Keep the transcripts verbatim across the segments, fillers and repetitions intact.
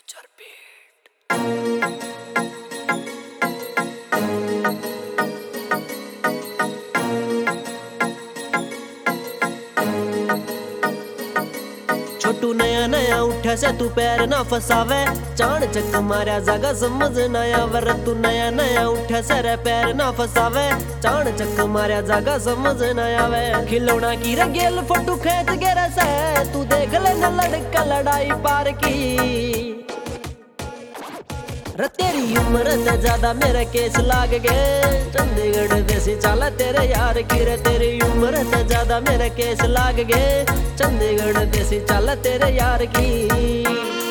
Future beat. छोटू नया नया उठा से तू पैर ना फसावे, चाण चक मारा जगह समझ ना आवर। तू नया नया उठा से रे पैर ना फसावे, चाण चक मारा जगह समझ ना आवे। खिलौना की रगेल फोटो खेच गेरा से, तू देख ले न लड़का लड़ाई पार की। रे तेरी उम्र से ज्यादा मेरे केस लाग गए, चंडीगढ़ देसी चाला तेरे यार की। रे तेरी उम्र से ज्यादा मेरे केस लाग गए, चंडीगढ़ देसी चाला तेरे यार की।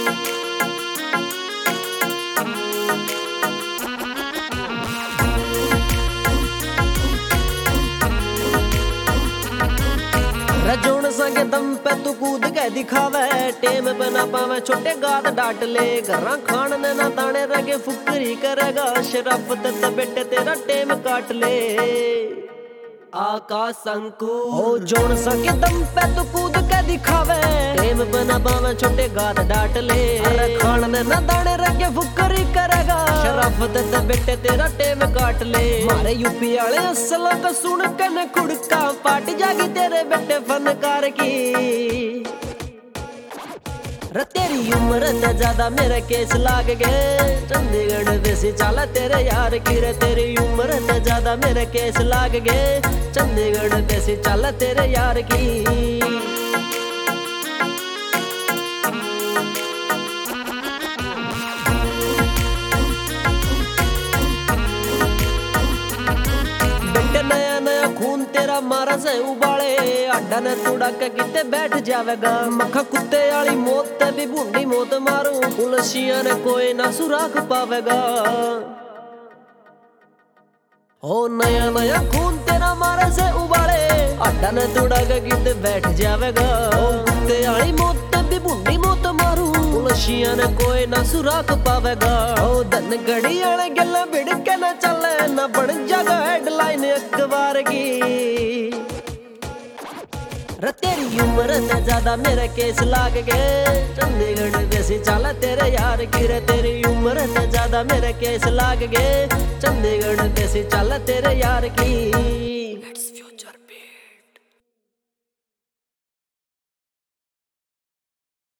रजोण संगे दम पे तू कूद के दिखावे, टेम बना पावे छोटे गात डाट ले। घरा खान ने ना दाने रगे फुकरी करेगा, शराफत ते बेटे तेरा टेम काट ले। आकाश अंकु हो जोन संगे दम पे तू कूद के दिखावे, टेम बना पावे छोटे गात डाट ले। घरा खान ने ना दाने रगे फुकरी करेगा, शराफत ते बेटे तेरा टेम काट ले। मारे यूपी वाले असला का सुन के न कुड़का, पाट जागी तेरे बेटे फनकार की। रे तेरी उम्र से ज्यादा मेरे केस लाग गए, चंडीगढ़ देसी चाला तेरे यार की। रे तेरी उम्र से ज्यादा मेरे केस लाग गए, चंडीगढ़ देसी चाला तेरे यार की। नया नया खून तेरा मारा से उबाले, अड्डा ने तुड़ा के किते बैठ जावेगा। मक्खा कुत्ते वाली मौत ते भी बूंदी मौत मारू, पुलिसिया ने कोई ना सुराख पावेगा। ओ नया नया खून तेरा मारा से उबाले, अड्डा ने तुड़ा के किते बैठ जावेगा। ओ कुत्ते वाली मौत ते भी बूंदी मौत मारू, पुलिसिया ने कोई ना सुराख पावेगा। ओ धन घड़ी वाले गल्ला भिड़ के ना चले, ना बन जागा हेडलाइन अखबार की। रे तेरी उम्र से ज्यादा मेरे केस लाग गए, चंडीगढ़ देसी चाला तेरे यार की। रे तेरी उम्र से ज्यादा मेरे केस लाग गए, चंडीगढ़ देसी चाला तेरे यार की।